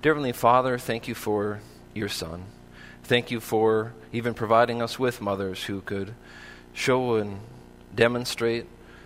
Dear Heavenly Father, thank you for your Son. Thank you for even providing us with mothers who could show and demonstrate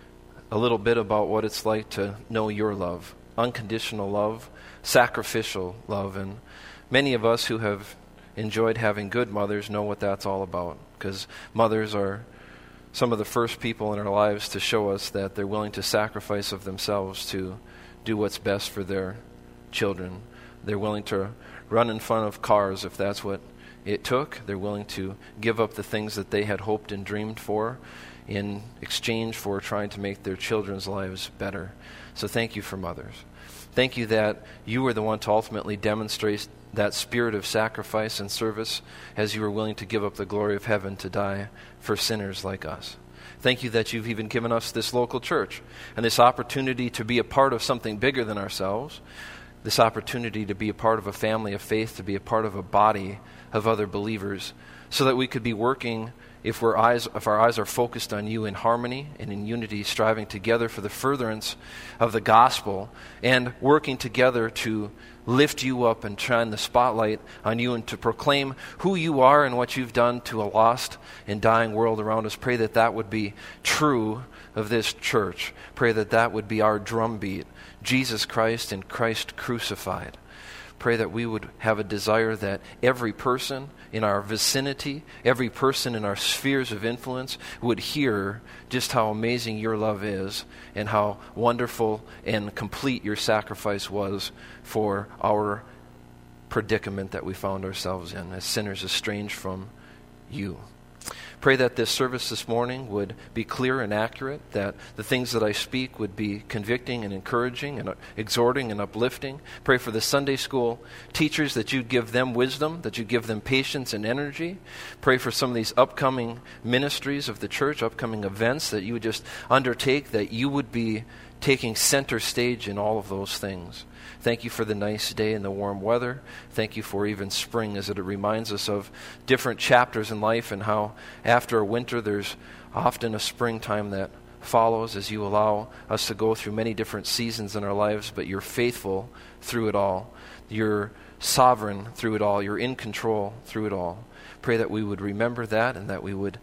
a little bit about what it's like to know your love, unconditional love, sacrificial love. And many of us who have enjoyed having good mothers know what that's all about, because mothers are some of the first people in our lives to show us that they're willing to sacrifice of themselves to do what's best for their children. They're willing to run in front of cars if that's what it took. They're willing to give up the things that they had hoped and dreamed for in exchange for trying to make their children's lives better. So thank you for mothers. Thank you that you were the one to ultimately demonstrate that spirit of sacrifice and service as you were willing to give up the glory of heaven to die for sinners like us. Thank you that you've even given us this local church and this opportunity to be a part of something bigger than ourselves, this opportunity to be a part of a family of faith, to be a part of a body of other believers, so that we could be working, if our eyes are focused on you, in harmony and in unity, striving together for the furtherance of the gospel and working together to lift you up and shine the spotlight on you and to proclaim who you are and what you've done to a lost and dying world around us. Pray that that would be true of this church. Pray that that would be our drumbeat. Jesus Christ and Christ crucified. Pray that we would have a desire that every person in our vicinity, every person in our spheres of influence would hear just how amazing your love is and how wonderful and complete your sacrifice was for our predicament that we found ourselves in as sinners estranged from you. Pray that this service this morning would be clear and accurate, that the things that I speak would be convicting and encouraging and exhorting and uplifting. Pray for the Sunday school teachers that you'd give them wisdom, that you'd give them patience and energy. Pray for some of these upcoming ministries of the church, upcoming events that you would just undertake, that you would be taking center stage in all of those things. Thank you for the nice day and the warm weather. Thank you for even spring, as it reminds us of different chapters in life and how after a winter there's often a springtime that follows as you allow us to go through many different seasons in our lives, but you're faithful through it all. You're sovereign through it all. You're in control through it all. Pray that we would remember that and that we would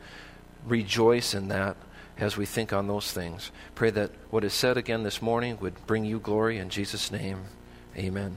rejoice in that as we think on those things. Pray that what is said again this morning would bring you glory in Jesus' name. Amen.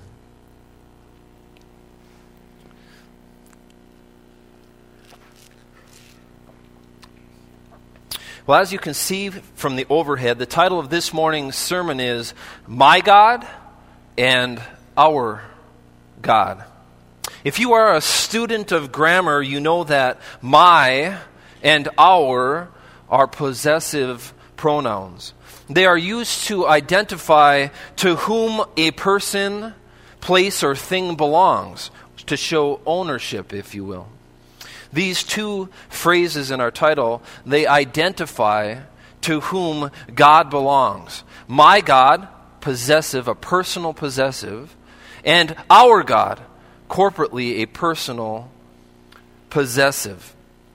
Well, as you can see from the overhead, the title of this morning's sermon is My God and Our God. If you are a student of grammar, you know that my and our are possessive pronouns. They are used to identify to whom a person, place, or thing belongs, to show ownership, if you will. These two phrases in our title, they identify to whom God belongs. My God, possessive, a personal possessive, and our God, corporately a personal possessive.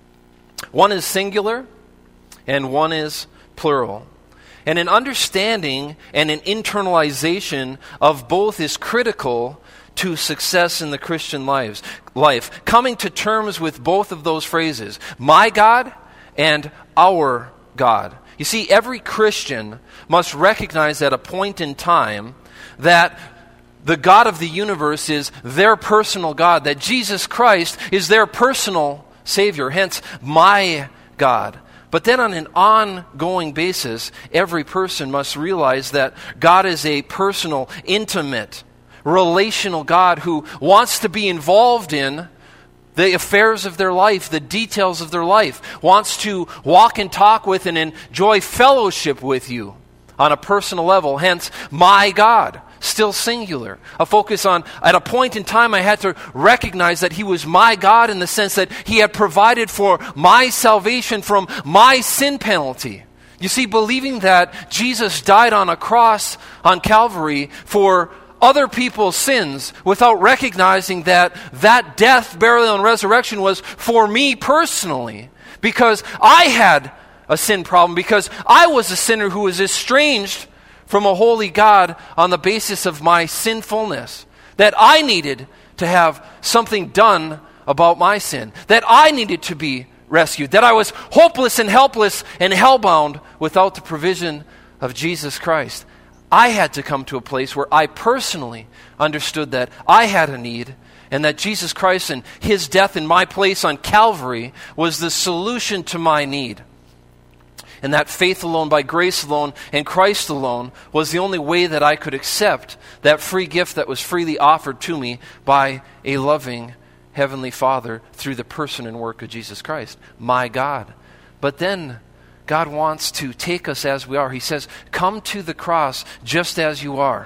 One is singular and one is plural. And an understanding and an internalization of both is critical to success in the Christian life. Coming to terms with both of those phrases, my God and our God. You see, every Christian must recognize at a point in time that the God of the universe is their personal God, that Jesus Christ is their personal Savior, hence my God. But then on an ongoing basis, every person must realize that God is a personal, intimate, relational God who wants to be involved in the affairs of their life, the details of their life, wants to walk and talk with and enjoy fellowship with you on a personal level. Hence, my God, still singular. A focus on, at a point in time, I had to recognize that He was my God in the sense that He had provided for my salvation from my sin penalty. You see, believing that Jesus died on a cross on Calvary for other people's sins without recognizing that that death, burial, and resurrection was for me personally, because I had a sin problem, because I was a sinner who was estranged from a holy God on the basis of my sinfulness. that I needed to have something done about my sin, that I needed to be rescued, that I was hopeless and helpless and hellbound without the provision of Jesus Christ. I had to come to a place where I personally understood that I had a need, and that Jesus Christ and his death in my place on Calvary was the solution to my need. And that faith alone, by grace alone, and Christ alone was the only way that I could accept that free gift that was freely offered to me by a loving Heavenly Father through the person and work of Jesus Christ, my God. But then God wants to take us as we are. He says, come to the cross just as you are.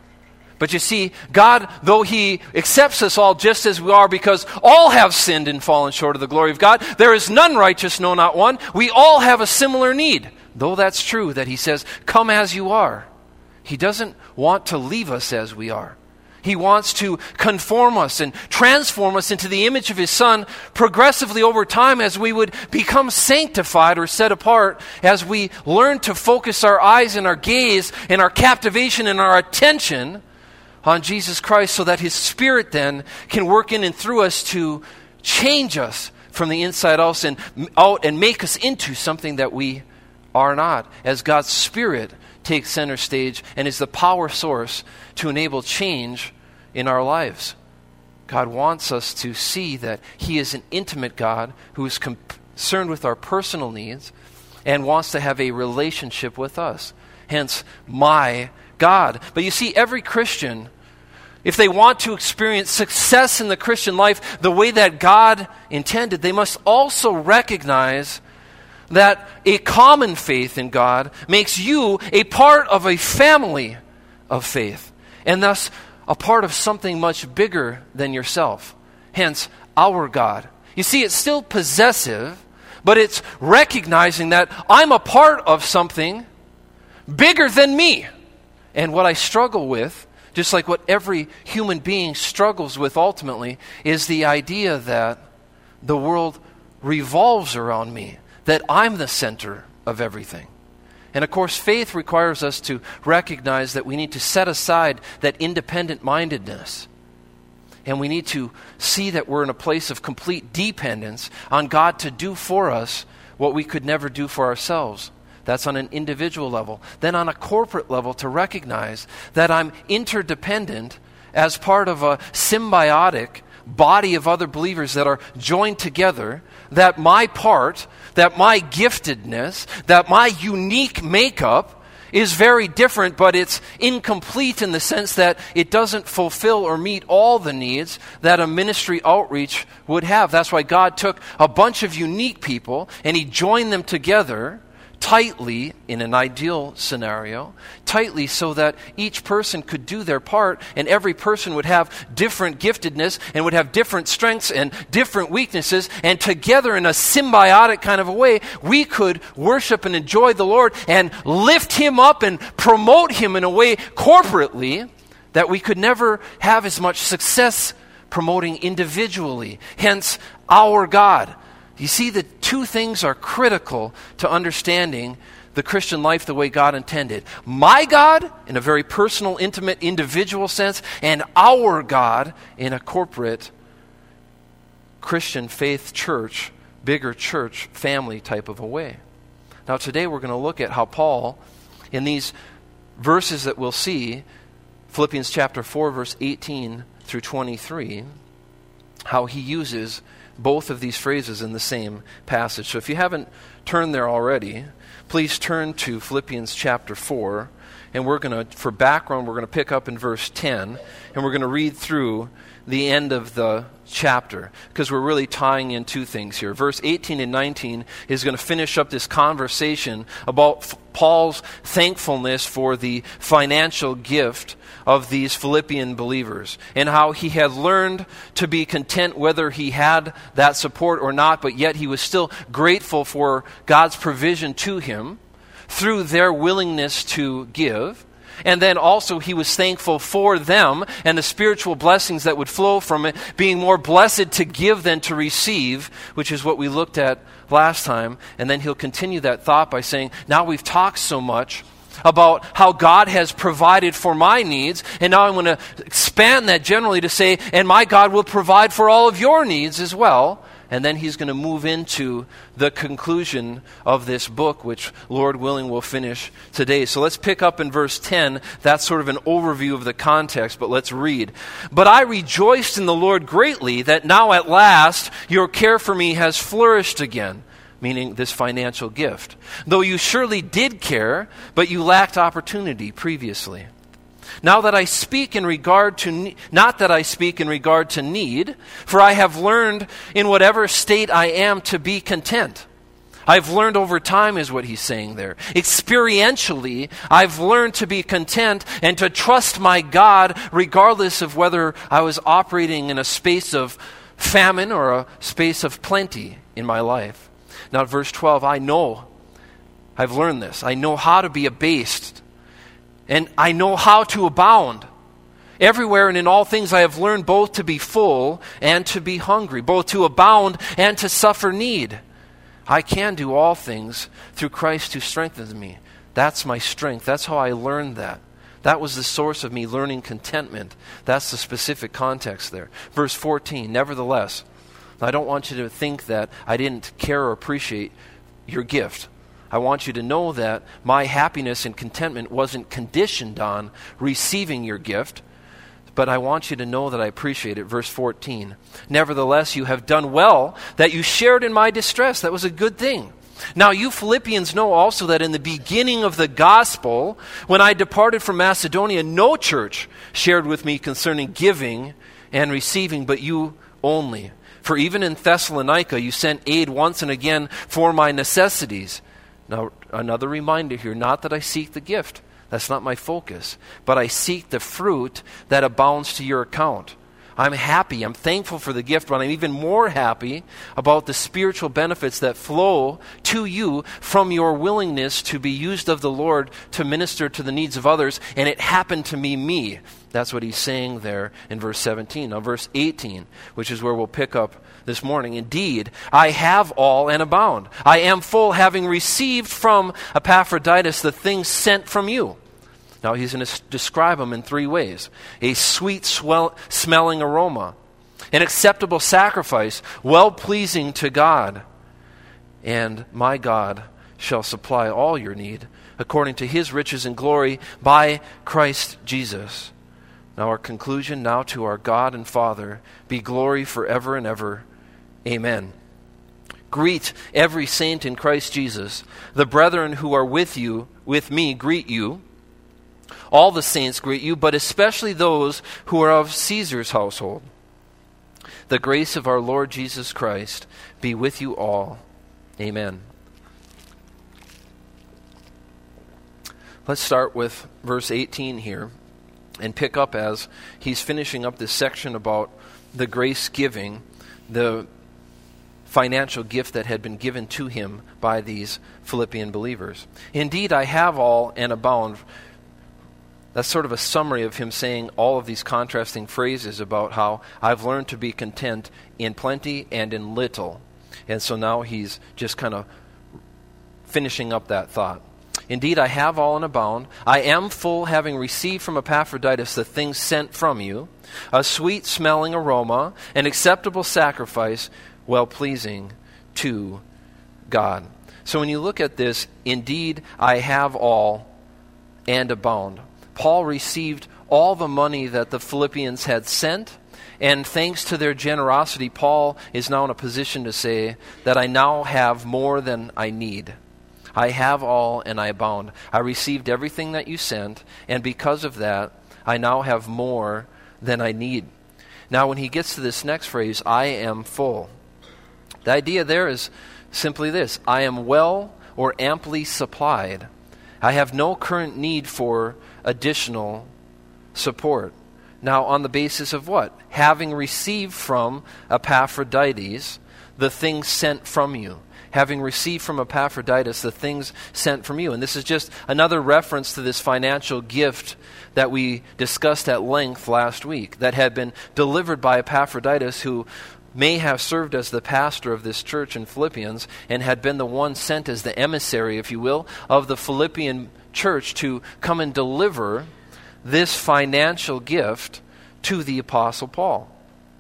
But you see, God, though he accepts us all just as we are, because all have sinned and fallen short of the glory of God, there is none righteous, no, not one. We all have a similar need. Though that's true that he says, come as you are. He doesn't want to leave us as we are. He wants to conform us and transform us into the image of his Son progressively over time as we would become sanctified or set apart, as we learn to focus our eyes and our gaze and our captivation and our attention on Jesus Christ, so that his Spirit then can work in and through us to change us from the inside out and make us into something that we are not, as God's Spirit takes center stage and is the power source to enable change in our lives. God wants us to see that he is an intimate God who is concerned with our personal needs and wants to have a relationship with us. Hence, my God. But you see, every Christian, if they want to experience success in the Christian life the way that God intended, they must also recognize that a common faith in God makes you a part of a family of faith, and thus a part of something much bigger than yourself. Hence, our God. You see, it's still possessive, but it's recognizing that I'm a part of something bigger than me. And what I struggle with, just like what every human being struggles with ultimately, is the idea that the world revolves around me, that I'm the center of everything. And of course, faith requires us to recognize that we need to set aside that independent mindedness. And we need to see that we're in a place of complete dependence on God to do for us what we could never do for ourselves. That's on an individual level. Then on a corporate level, to recognize that I'm interdependent as part of a symbiotic body of other believers that are joined together, that my part, that my giftedness, that my unique makeup is very different, but it's incomplete in the sense that it doesn't fulfill or meet all the needs that a ministry outreach would have. That's why God took a bunch of unique people and he joined them together tightly, in an ideal scenario, tightly so that each person could do their part, and every person would have different giftedness and would have different strengths and different weaknesses, and together in a symbiotic kind of a way, we could worship and enjoy the Lord and lift him up and promote him in a way corporately that we could never have as much success promoting individually. Hence, our God. You see, the two things are critical to understanding the Christian life the way God intended. My God, in a very personal, intimate, individual sense, and our God in a corporate Christian faith church, bigger church, family type of a way. Now today we're going to look at how Paul, in these verses that we'll see, Philippians chapter 4, verse 18 through 23, how he uses both of these phrases in the same passage. So if you haven't turned there already, please turn to Philippians chapter 4, and we're going to, for background, we're going to pick up in verse 10, and we're going to read through the end of the chapter, because we're really tying in two things here. Verse 18 and 19 is going to finish up this conversation about Paul's thankfulness for the financial gift of these Philippian believers, and how he had learned to be content whether he had that support or not, but yet he was still grateful for God's provision to him through their willingness to give. And then also he was thankful for them and the spiritual blessings that would flow from it, being more blessed to give than to receive, which is what we looked at last time. And then he'll continue that thought by saying, now we've talked so much about how God has provided for my needs, and now I'm going to expand that generally to say, and my God will provide for all of your needs as well. And then he's going to move into the conclusion of this book, which, Lord willing, we'll finish today. So let's pick up in verse 10. That's sort of an overview of the context, but let's read. But I rejoiced in the Lord greatly that now at last your care for me has flourished again, meaning this financial gift. Though you surely did care, but you lacked opportunity previously. Now that I speak in regard to, not that I speak in regard to need, for I have learned in whatever state I am to be content. I've learned over time is what he's saying there. Experientially, I've learned to be content and to trust my God regardless of whether I was operating in a space of famine or a space of plenty in my life. Now verse 12, I've learned this. I know how to be abased. And I know how to abound. Everywhere and in all things I have learned both to be full and to be hungry, both to abound and to suffer need. I can do all things through Christ who strengthens me. That's my strength. That's how I learned that. That was the source of me learning contentment. That's the specific context there. Verse 14, nevertheless, I don't want you to think that I didn't care or appreciate your gift. I want you to know that my happiness and contentment wasn't conditioned on receiving your gift, but I want you to know that I appreciate it. Verse 14, nevertheless, you have done well that you shared in my distress. That was a good thing. Now you Philippians know also that in the beginning of the gospel, when I departed from Macedonia, no church shared with me concerning giving and receiving, but you only. For even in Thessalonica, you sent aid once and again for my necessities. Now, another reminder here, not that I seek the gift. That's not my focus. But I seek the fruit that abounds to your account. I'm happy. I'm thankful for the gift, but I'm even more happy about the spiritual benefits that flow to you from your willingness to be used of the Lord to minister to the needs of others. And it happened to me. That's what he's saying there in verse 17. Now, verse 18, which is where we'll pick up this morning. Indeed, I have all and abound. I am full, having received from Epaphroditus the things sent from you. Now, he's going to describe them in three ways. A sweet smelling aroma, an acceptable sacrifice, well-pleasing to God. And my God shall supply all your need according to his riches and glory by Christ Jesus. Now our conclusion, now to our God and Father, be glory forever and ever. Amen. Greet every saint in Christ Jesus. The brethren who are with me, greet you. All the saints greet you, but especially those who are of Caesar's household. The grace of our Lord Jesus Christ be with you all. Amen. Let's start with verse 18 here and pick up as he's finishing up this section about the grace giving, the financial gift that had been given to him by these Philippian believers. Indeed, I have all and abound. That's sort of a summary of him saying all of these contrasting phrases about how I've learned to be content in plenty and in little. And so now he's just kind of finishing up that thought. Indeed, I have all and abound. I am full, having received from Epaphroditus the things sent from you, a sweet-smelling aroma, an acceptable sacrifice, well-pleasing to God. So when you look at this, indeed, I have all and abound. Paul received all the money that the Philippians had sent, and thanks to their generosity, Paul is now in a position to say that I now have more than I need. I have all and I abound. I received everything that you sent, and because of that, I now have more than I need. Now, when he gets to this next phrase, I am full, the idea there is simply this: I am well or amply supplied. I have no current need for additional support. Now, on the basis of what? Having received from Epaphroditus the things sent from you. Having received from Epaphroditus the things sent from you. And this is just another reference to this financial gift that we discussed at length last week that had been delivered by Epaphroditus, who may have served as the pastor of this church in Philippians and had been the one sent as the emissary, if you will, of the Philippian church to come and deliver this financial gift to the Apostle Paul.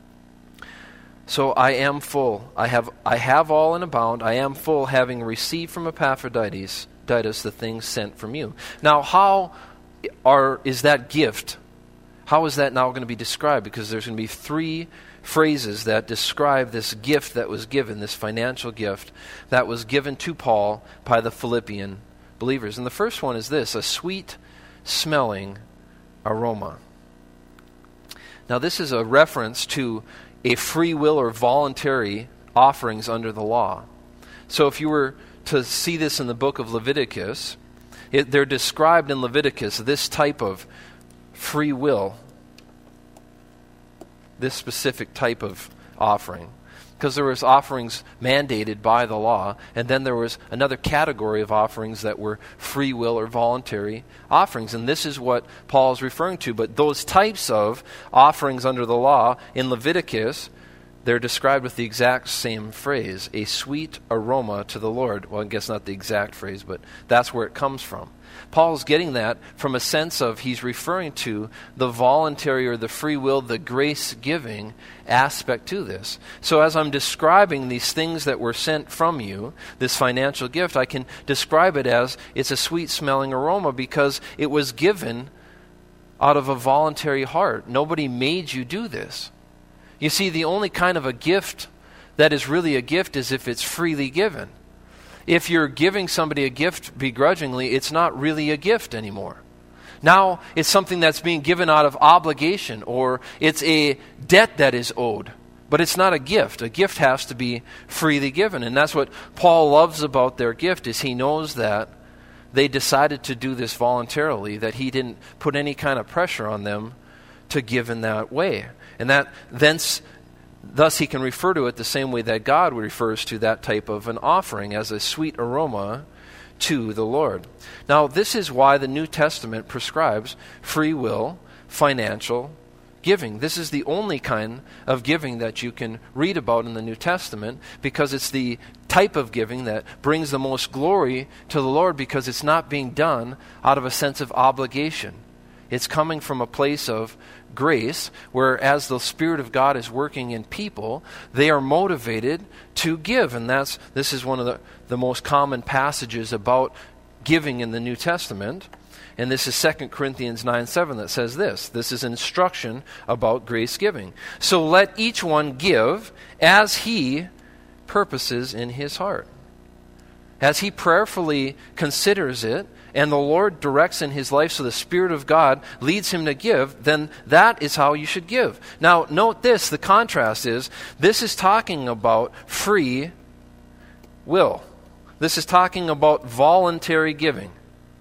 So I am full. I have all and abound. I am full, having received from Epaphroditus the things sent from you. Now, how is that gift? How is that now going to be described? Because there's going to be 3 phrases that describe this gift that was given, this financial gift that was given to Paul by the Philippian believers. And the first one is this: a sweet-smelling aroma. Now, this is a reference to a free will or voluntary offerings under the law. So if you were to see this in the book of Leviticus, they're described in Leviticus, this type of free will, this specific type of offering. Because there was offerings mandated by the law, and then there was another category of offerings that were free will or voluntary offerings. And this is what Paul is referring to. But those types of offerings under the law in Leviticus, they're described with the exact same phrase, a sweet aroma to the Lord. Well, I guess not the exact phrase, but that's where it comes from. Paul's getting that from a sense of he's referring to the voluntary or the free will, the grace-giving aspect to this. So as I'm describing these things that were sent from you, this financial gift, I can describe it as it's a sweet-smelling aroma because it was given out of a voluntary heart. Nobody made you do this. You see, the only kind of a gift that is really a gift is if it's freely given. If you're giving somebody a gift begrudgingly, it's not really a gift anymore. Now it's something that's being given out of obligation, or it's a debt that is owed. But it's not a gift. A gift has to be freely given. And that's what Paul loves about their gift, is he knows that they decided to do this voluntarily, that he didn't put any kind of pressure on them to give in that way. And that thus he can refer to it the same way that God refers to that type of an offering, as a sweet aroma to the Lord. Now, this is why the New Testament prescribes free will, financial giving. This is the only kind of giving that you can read about in the New Testament, because it's the type of giving that brings the most glory to the Lord, because it's not being done out of a sense of obligation. It's coming from a place of grace, where as the Spirit of God is working in people, they are motivated to give. And this is one of the most common passages about giving in the New Testament. And this is 2 Corinthians 9:7 that says this. This is instruction about grace giving. So let each one give as he purposes in his heart. As he prayerfully considers it, and the Lord directs in his life, so the Spirit of God leads him to give, then that is how you should give. Now, note this, the contrast is, this is talking about free will. This is talking about voluntary giving.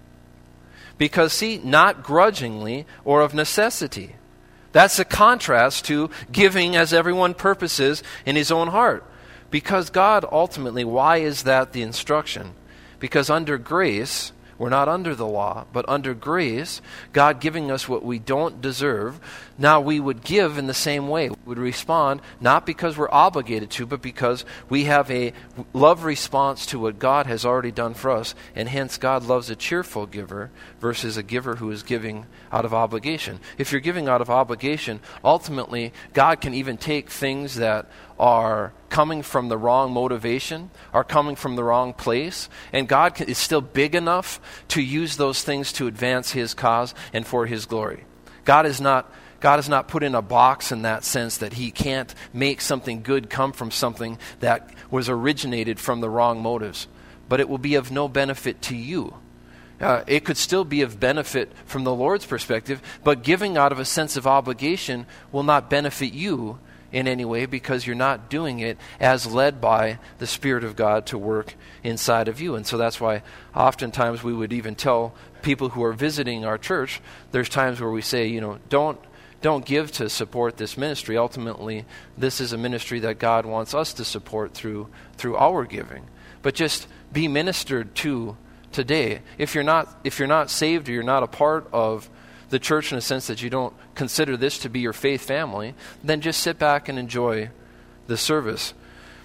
Because, see, not grudgingly or of necessity. That's a contrast to giving as everyone purposes in his own heart. Because God ultimately, why is that the instruction? Because under grace, we're not under the law, but under grace, God giving us what we don't deserve, now we would give in the same way. We would respond not because we're obligated to, but because we have a love response to what God has already done for us, and hence God loves a cheerful giver versus a giver who is giving out of obligation. If you're giving out of obligation, ultimately God can even take things that are coming from the wrong motivation, are coming from the wrong place, and God is still big enough to use those things to advance his cause and for his glory. God is not put in a box in that sense that he can't make something good come from something that was originated from the wrong motives. But it will be of no benefit to you. It could still be of benefit from the Lord's perspective, but giving out of a sense of obligation will not benefit you in any way, because you're not doing it as led by the Spirit of God to work inside of you. And so that's why oftentimes we would even tell people who are visiting our church, there's times where we say, don't give to support this ministry. Ultimately, this is a ministry that God wants us to support through our giving. But just be ministered to today. If you're not saved, or you're not a part of the church in a sense that you don't consider this to be your faith family, then just sit back and enjoy the service.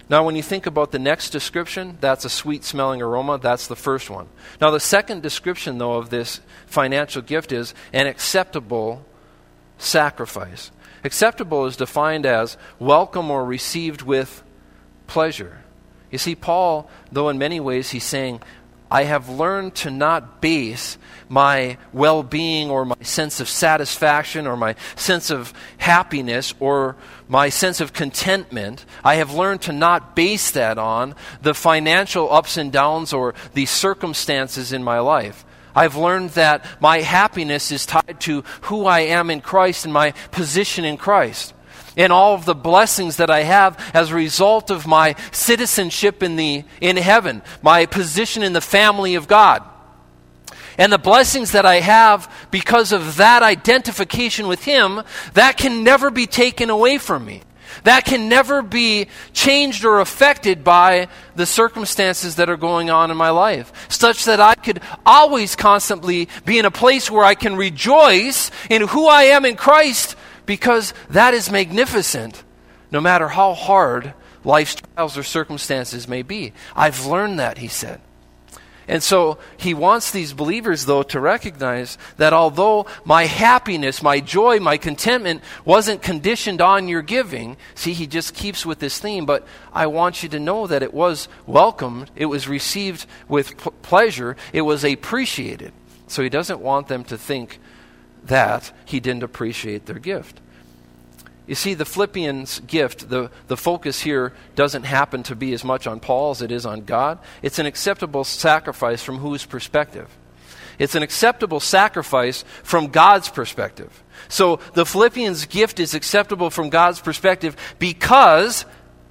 Now, when you think about the next description, that's a sweet-smelling aroma. That's the first one. Now, the second description, though, of this financial gift is an acceptable sacrifice. Acceptable is defined as welcome or received with pleasure. You see, Paul, though in many ways he's saying, I have learned to not base my well-being or my sense of satisfaction or my sense of happiness or my sense of contentment. I have learned to not base that on the financial ups and downs or the circumstances in my life. I've learned that my happiness is tied to who I am in Christ and my position in Christ, and all of the blessings that I have as a result of my citizenship in heaven, my position in the family of God. And the blessings that I have because of that identification with Him, that can never be taken away from me. That can never be changed or affected by the circumstances that are going on in my life, such that I could always constantly be in a place where I can rejoice in who I am in Christ, because that is magnificent, no matter how hard life's trials or circumstances may be. I've learned that, he said. And so he wants these believers, though, to recognize that although my happiness, my joy, my contentment wasn't conditioned on your giving, see, he just keeps with this theme, but I want you to know that it was welcomed, it was received with pleasure, it was appreciated. So he doesn't want them to think that he didn't appreciate their gift. You see, the Philippians' gift, the focus here doesn't happen to be as much on Paul as it is on God. It's an acceptable sacrifice from whose perspective? It's an acceptable sacrifice from God's perspective. So the Philippians' gift is acceptable from God's perspective because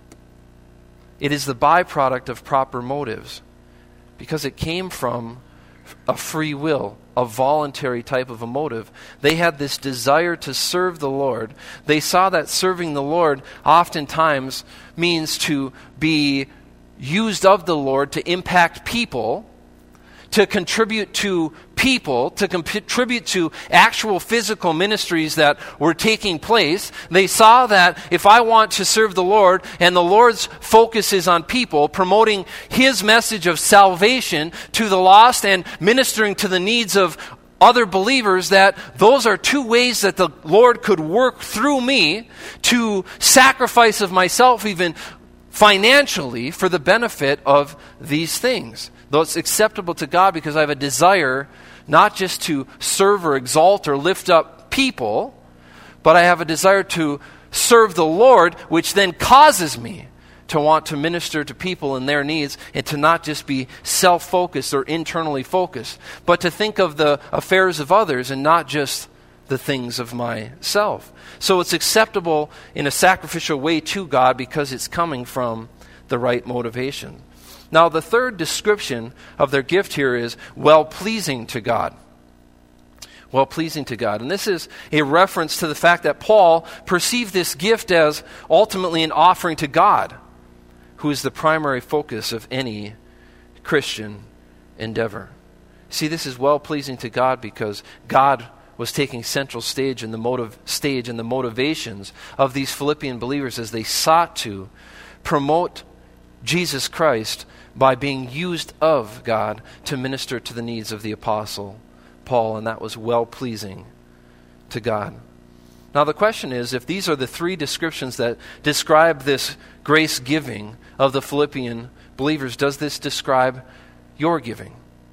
it is the byproduct of proper motives. Because it came from a free will, a voluntary type of a motive. They had this desire to serve the Lord. They saw that serving the Lord oftentimes means to be used of the Lord to impact people, to contribute to people, to contribute to actual physical ministries that were taking place. They saw that if I want to serve the Lord, and the Lord's focus is on people, promoting His message of salvation to the lost and ministering to the needs of other believers, that those are two ways that the Lord could work through me to sacrifice of myself, even financially, for the benefit of these things. Though it's acceptable to God because I have a desire not just to serve or exalt or lift up people, but I have a desire to serve the Lord, which then causes me to want to minister to people and their needs, and to not just be self-focused or internally focused, but to think of the affairs of others and not just the things of myself. So it's acceptable in a sacrificial way to God because it's coming from the right motivation. Now, the third description of their gift here is well-pleasing to God. Well-pleasing to God. And this is a reference to the fact that Paul perceived this gift as ultimately an offering to God, who is the primary focus of any Christian endeavor. See, this is well-pleasing to God because God was taking central stage in the motivations of these Philippian believers as they sought to promote Jesus Christ by being used of God to minister to the needs of the Apostle Paul, and that was well-pleasing to God. Now the question is, if these are the three descriptions that describe this grace giving of the Philippian believers, does this describe your giving?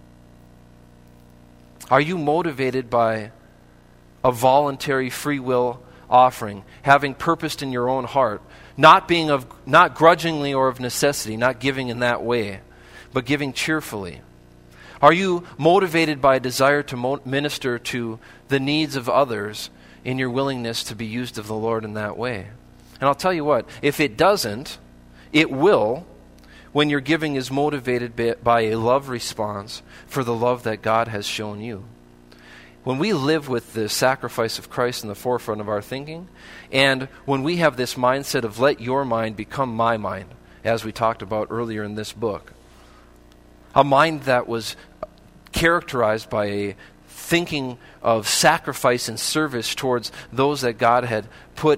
Are you motivated by a voluntary free will offering, having purposed in your own heart, not grudgingly or of necessity, not giving in that way, but giving cheerfully? Are you motivated by a desire to minister to the needs of others in your willingness to be used of the Lord in that way? And I'll tell you what, if it doesn't, it will when your giving is motivated by a love response for the love that God has shown you. When we live with the sacrifice of Christ in the forefront of our thinking, and when we have this mindset of let your mind become my mind, as we talked about earlier in this book, a mind that was characterized by a thinking of sacrifice and service towards those that God had put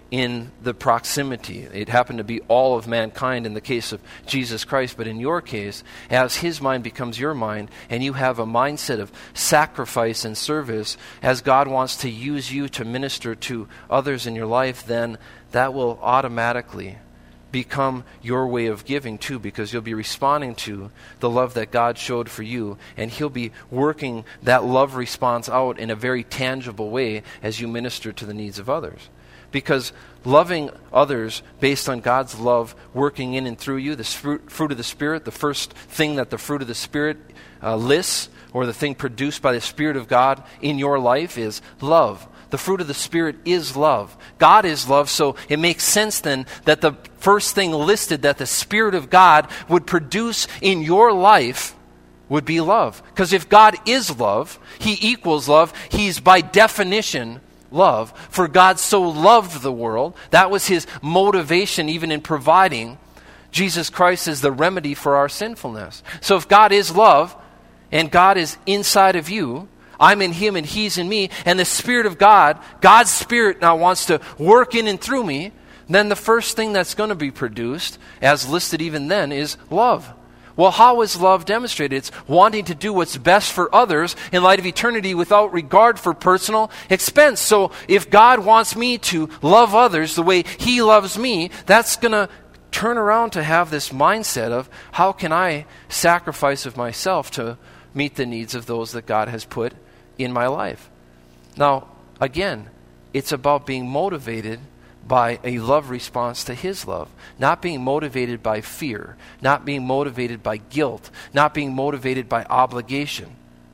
in the proximity. It happened to be all of mankind in the case of Jesus Christ, but in your case, as his mind becomes your mind, and you have a mindset of sacrifice and service, as God wants to use you to minister to others in your life, then that will automatically become your way of giving too, because you'll be responding to the love that God showed for you, and he'll be working that love response out in a very tangible way as you minister to the needs of others. Because loving others based on God's love working in and through you, the fruit of the Spirit, the first thing that the fruit of the Spirit lists, or the thing produced by the Spirit of God in your life, is love. The fruit of the Spirit is love. God is love, so it makes sense then that the first thing listed that the Spirit of God would produce in your life would be love. Because if God is love, he equals love. He's by definition love. For God so loved the world, that was his motivation even in providing Jesus Christ as the remedy for our sinfulness. So if God is love, and God is inside of you, I'm in him and he's in me, and the Spirit of God, God's Spirit now wants to work in and through me, then the first thing that's going to be produced, as listed even then, is love. Well, how is love demonstrated? It's wanting to do what's best for others in light of eternity without regard for personal expense. So if God wants me to love others the way he loves me, that's going to turn around to have this mindset of, how can I sacrifice of myself to meet the needs of those that God has put in my life? Now, again, it's about being motivated by a love response to his love, not being motivated by fear, not being motivated by guilt, not being motivated by obligation,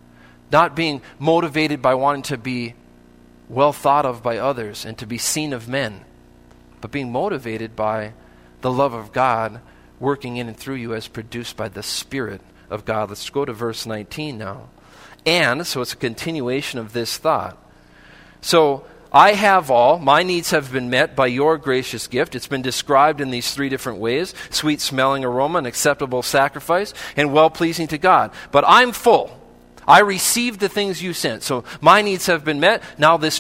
not being motivated by wanting to be well thought of by others and to be seen of men, but being motivated by the love of God working in and through you as produced by the Spirit of God. Let's go to verse 19 now. And, so it's a continuation of this thought. So, I have all, my needs have been met by your gracious gift. It's been described in these three different ways: sweet smelling aroma, an acceptable sacrifice, and well-pleasing to God. But I'm full. I received the things you sent. So my needs have been met. Now this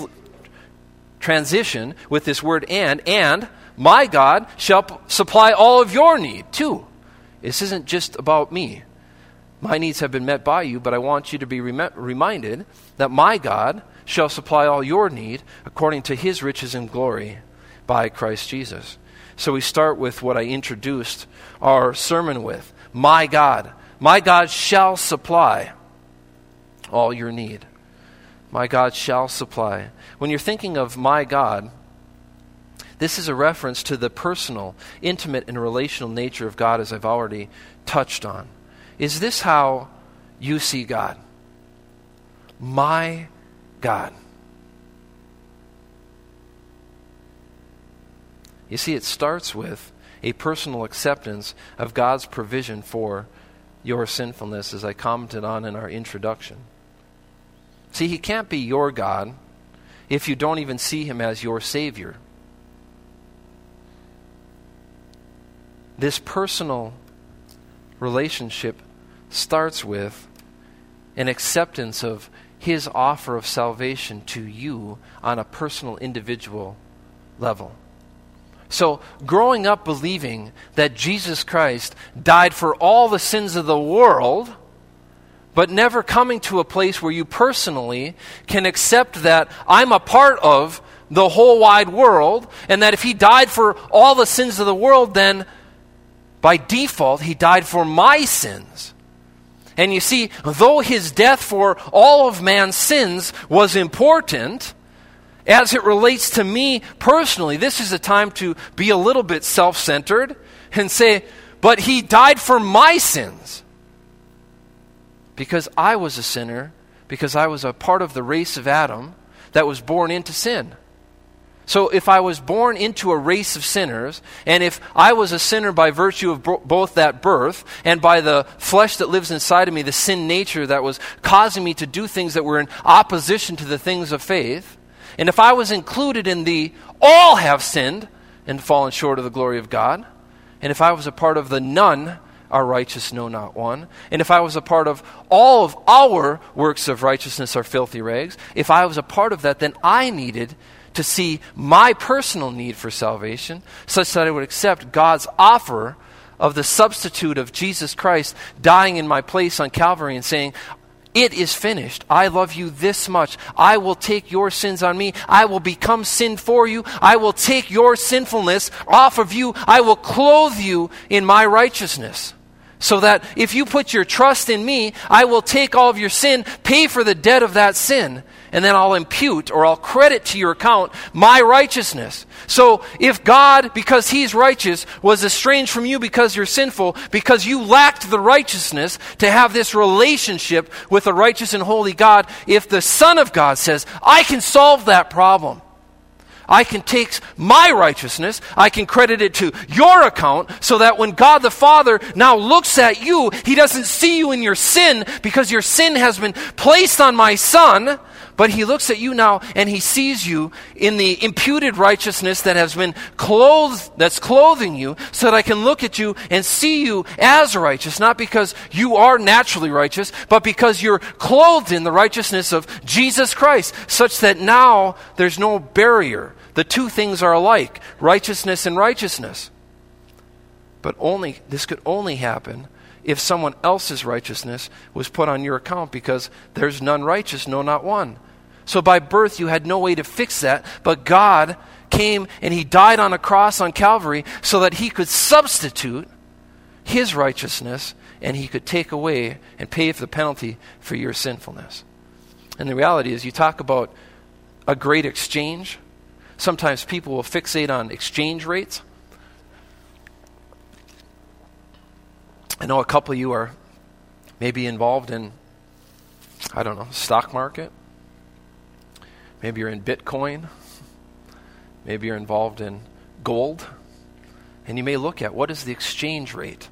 transition with this word and my God shall supply all of your need too. This isn't just about me. My needs have been met by you, but I want you to be reminded that my God shall supply all your need according to his riches and glory by Christ Jesus. So we start with what I introduced our sermon with. My God shall supply all your need. My God shall supply. When you're thinking of my God, this is a reference to the personal, intimate, and relational nature of God, as I've already touched on. Is this how you see God? My God. You see, it starts with a personal acceptance of God's provision for your sinfulness, as I commented on in our introduction. See, he can't be your God if you don't even see him as your Savior. This personal relationship starts with an acceptance of his offer of salvation to you on a personal, individual level. So, growing up believing that Jesus Christ died for all the sins of the world, but never coming to a place where you personally can accept that I'm a part of the whole wide world, and that if he died for all the sins of the world, then by default he died for my sins. And you see, though his death for all of man's sins was important, as it relates to me personally, this is a time to be a little bit self-centered and say, but he died for my sins. Because I was a sinner, because I was a part of the race of Adam that was born into sin. So if I was born into a race of sinners, and if I was a sinner by virtue of both that birth and by the flesh that lives inside of me, the sin nature that was causing me to do things that were in opposition to the things of faith, and if I was included in the all have sinned and fallen short of the glory of God, and if I was a part of the none are righteous, no, not one, and if I was a part of all of our works of righteousness are filthy rags, if I was a part of that, then I needed to see my personal need for salvation, such that I would accept God's offer of the substitute of Jesus Christ dying in my place on Calvary and saying, it is finished. I love you this much. I will take your sins on me. I will become sin for you. I will take your sinfulness off of you. I will clothe you in my righteousness. So that if you put your trust in me, I will take all of your sin, pay for the debt of that sin, and then I'll impute or I'll credit to your account my righteousness. So if God, because He's righteous, was estranged from you because you're sinful, because you lacked the righteousness to have this relationship with a righteous and holy God, if the Son of God says, I can solve that problem, I can take my righteousness, I can credit it to your account, so that when God the Father now looks at you, He doesn't see you in your sin because your sin has been placed on my Son, but He looks at you now and He sees you in the imputed righteousness that has been clothed, that's clothing you, so that I can look at you and see you as righteous, not because you are naturally righteous, but because you're clothed in the righteousness of Jesus Christ, such that now there's no barrier. The two things are alike, righteousness and righteousness. But this could only happen if someone else's righteousness was put on your account, because there's none righteous, no, not one. So by birth you had no way to fix that, but God came and He died on a cross on Calvary so that He could substitute His righteousness and He could take away and pay the penalty for your sinfulness. And the reality is, you talk about a great exchange. Sometimes people will fixate on exchange rates. I know a couple of you are maybe involved in, stock market. Maybe you're in Bitcoin. Maybe you're involved in gold. And you may look at, what is the exchange rate?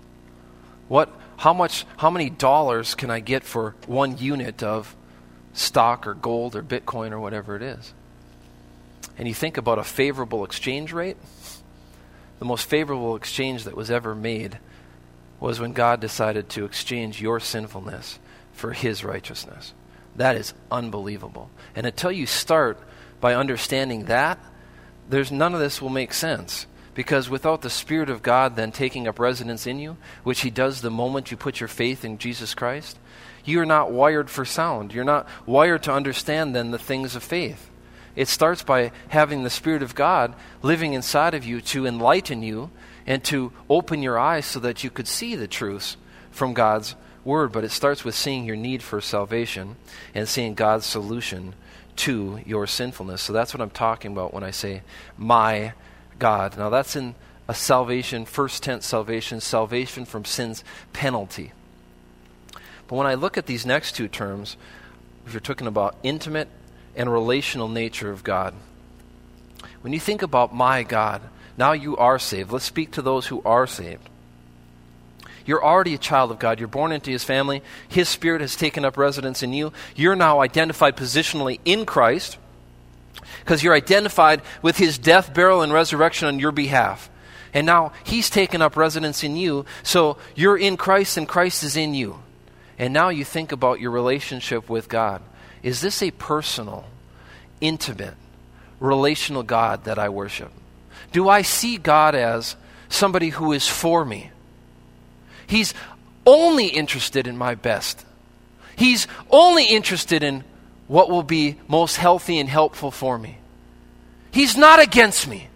How many dollars can I get for 1 unit of stock or gold or Bitcoin or whatever it is? And you think about a favorable exchange rate. The most favorable exchange that was ever made was when God decided to exchange your sinfulness for His righteousness. That is unbelievable. And until you start by understanding that, none of this will make sense. Because without the Spirit of God then taking up residence in you, which He does the moment you put your faith in Jesus Christ, you are not wired for sound. You're not wired to understand then the things of faith. It starts by having the Spirit of God living inside of you to enlighten you and to open your eyes so that you could see the truths from God's Word. But it starts with seeing your need for salvation and seeing God's solution to your sinfulness. So that's what I'm talking about when I say, my God. Now that's in a salvation, first tense salvation from sin's penalty. But when I look at these next two terms, if you're talking about intimate and relational nature of God, when you think about my God, now you are saved. Let's speak to those who are saved. You're already a child of God. You're born into His family. His Spirit has taken up residence in you. You're now identified positionally in Christ because you're identified with His death, burial, and resurrection on your behalf. And now He's taken up residence in you, so you're in Christ and Christ is in you. And now you think about your relationship with God. Is this a personal, intimate, relational God that I worship? Do I see God as somebody who is for me? He's only interested in my best. He's only interested in what will be most healthy and helpful for me. He's not against me.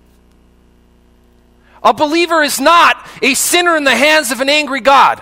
A believer is not a sinner in the hands of an angry God.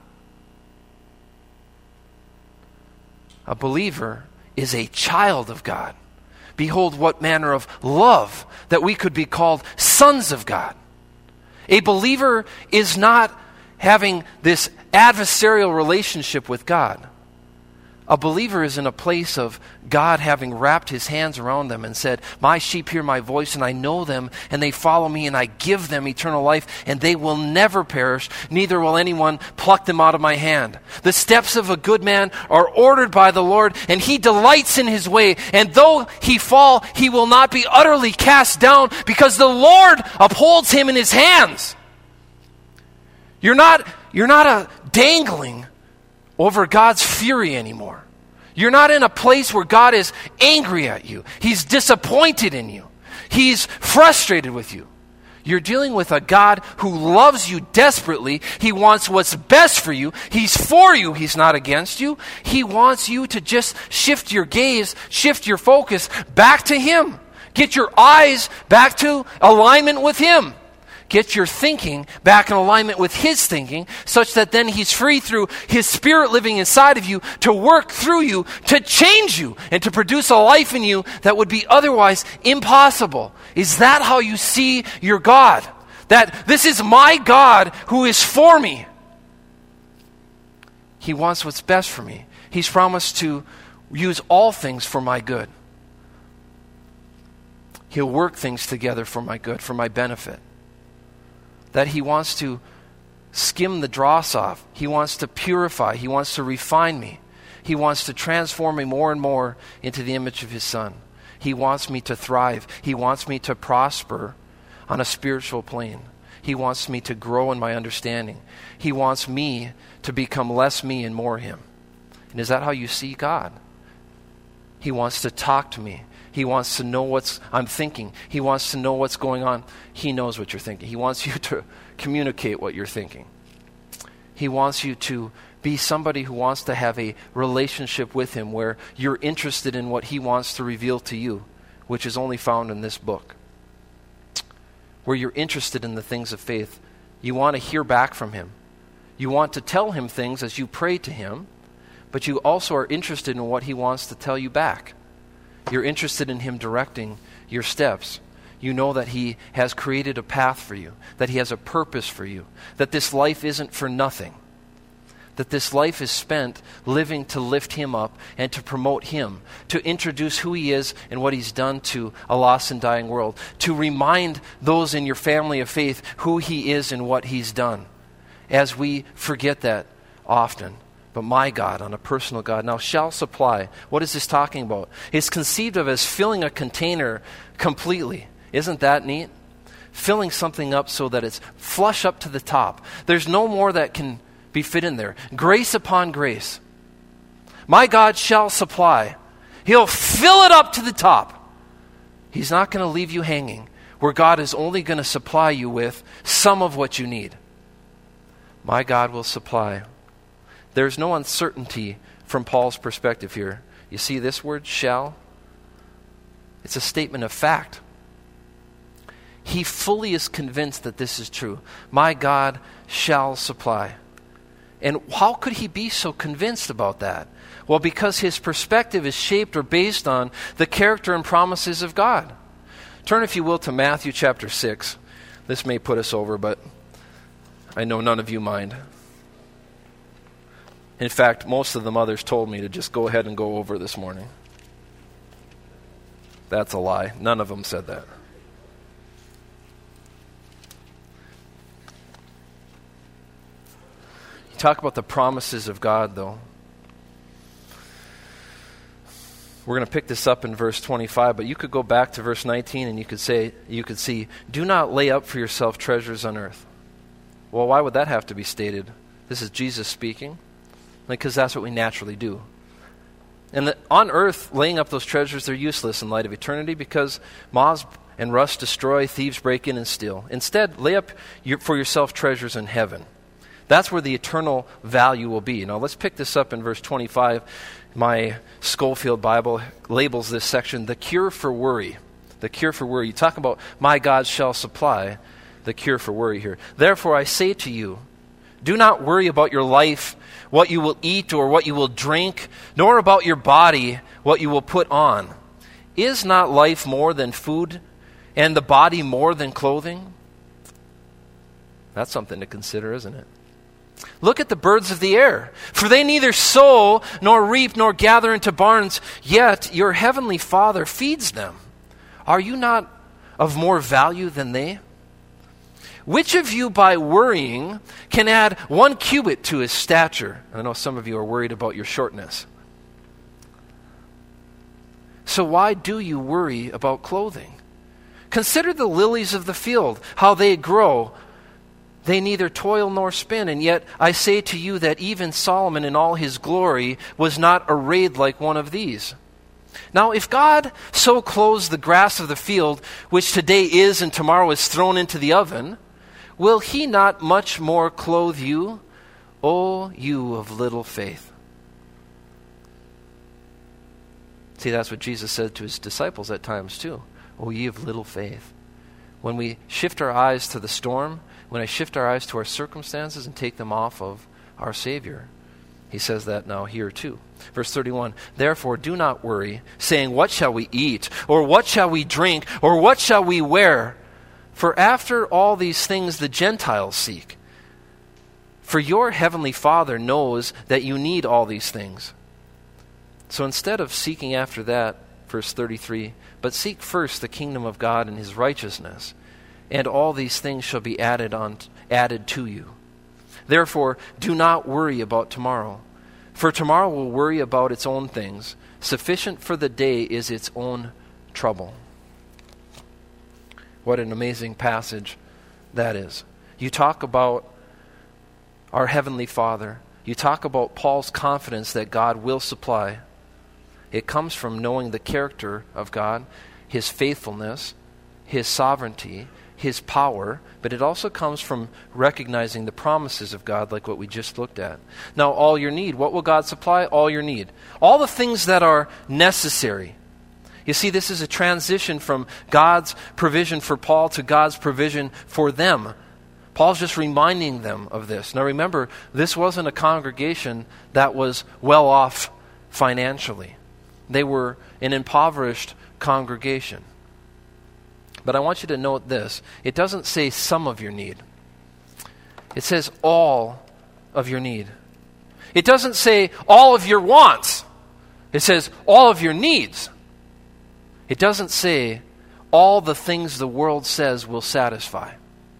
A believer is a child of God. Behold, what manner of love that we could be called sons of God. A believer is not having this adversarial relationship with God. A believer is in a place of God having wrapped His hands around them and said, my sheep hear my voice and I know them and they follow me and I give them eternal life and they will never perish, neither will anyone pluck them out of my hand. The steps of a good man are ordered by the Lord and He delights in his way, and though he fall, he will not be utterly cast down because the Lord upholds him in His hands. You're not dangling over God's fury anymore. You're not in a place where God is angry at you. He's disappointed in you. He's frustrated with you. You're dealing with a God who loves you desperately. He wants what's best for you. He's for you. He's not against you. He wants you to just shift your gaze, shift your focus back to Him. Get your eyes back to alignment with Him. Get your thinking back in alignment with His thinking, such that then He's free through His Spirit living inside of you to work through you, to change you, and to produce a life in you that would be otherwise impossible. Is that how you see your God? That this is my God who is for me. He wants what's best for me. He's promised to use all things for my good. He'll work things together for my good, for my benefit. That He wants to skim the dross off. He wants to purify. He wants to refine me. He wants to transform me more and more into the image of His Son. He wants me to thrive. He wants me to prosper on a spiritual plane. He wants me to grow in my understanding. He wants me to become less me and more Him. And is that how you see God? He wants to talk to me. He wants to know what I'm thinking. He wants to know what's going on. He knows what you're thinking. He wants you to communicate what you're thinking. He wants you to be somebody who wants to have a relationship with Him where you're interested in what He wants to reveal to you, which is only found in this book. Where you're interested in the things of faith. You want to hear back from Him. You want to tell Him things as you pray to Him, but you also are interested in what He wants to tell you back. You're interested in Him directing your steps. You know that He has created a path for you, that He has a purpose for you, that this life isn't for nothing, that this life is spent living to lift Him up and to promote Him, to introduce who He is and what He's done to a lost and dying world, to remind those in your family of faith who He is and what He's done, as we forget that often. But my God, on a personal God, now shall supply. What is this talking about? It's conceived of as filling a container completely. Isn't that neat? Filling something up so that it's flush up to the top. There's no more that can be fit in there. Grace upon grace. My God shall supply. He'll fill it up to the top. He's not going to leave you hanging, where God is only going to supply you with some of what you need. My God will supply. There's no uncertainty from Paul's perspective here. You see this word, shall? It's a statement of fact. He fully is convinced that this is true. My God shall supply. And how could he be so convinced about that? Well, because his perspective is shaped or based on the character and promises of God. Turn, if you will, to Matthew chapter 6. This may put us over, but I know none of you mind. In fact, most of the mothers told me to just go ahead and go over this morning. That's a lie. None of them said that. You talk about the promises of God, though. We're going to pick this up in verse 25, but you could go back to verse 19 and you could see, do not lay up for yourself treasures on earth. Well, why would that have to be stated? This is Jesus speaking. Because that's what we naturally do. And on earth, laying up those treasures, they're useless in light of eternity because moths and rust destroy, thieves break in and steal. Instead, lay up for yourself treasures in heaven. That's where the eternal value will be. Now, let's pick this up in verse 25. My Schofield Bible labels this section, the cure for worry. The cure for worry. You talk about, my God shall supply, the cure for worry here. Therefore, I say to you, do not worry about your life, what you will eat or what you will drink, nor about your body, what you will put on. Is not life more than food, and the body more than clothing? That's something to consider, isn't it? Look at the birds of the air, for they neither sow, nor reap, nor gather into barns, yet your heavenly Father feeds them. Are you not of more value than they? Which of you, by worrying, can add 1 cubit to his stature? I know some of you are worried about your shortness. So why do you worry about clothing? Consider the lilies of the field, how they grow. They neither toil nor spin, and yet I say to you that even Solomon in all his glory was not arrayed like one of these. Now, if God so clothes the grass of the field, which today is and tomorrow is thrown into the oven, will he not much more clothe you, O you of little faith? See, that's what Jesus said to his disciples at times too. O ye of little faith. When we shift our eyes to the storm, when I shift our eyes to our circumstances and take them off of our Savior, he says that now here too. Verse 31, therefore do not worry, saying, what shall we eat? Or what shall we drink? Or what shall we wear? For after all these things the Gentiles seek. For your heavenly Father knows that you need all these things. So instead of seeking after that, verse 33, but seek first the kingdom of God and his righteousness, and all these things shall be added to you. Therefore, do not worry about tomorrow, for tomorrow will worry about its own things. Sufficient for the day is its own trouble. What an amazing passage that is. You talk about our Heavenly Father. You talk about Paul's confidence that God will supply. It comes from knowing the character of God, his faithfulness, his sovereignty, his power, but it also comes from recognizing the promises of God like what we just looked at. Now, all your need. What will God supply? All your need. All the things that are necessary. You see, this is a transition from God's provision for Paul to God's provision for them. Paul's just reminding them of this. Now remember, this wasn't a congregation that was well off financially. They were an impoverished congregation. But I want you to note this. It doesn't say some of your need. It says all of your need. It doesn't say all of your wants. It says all of your needs. It doesn't say all the things the world says will satisfy.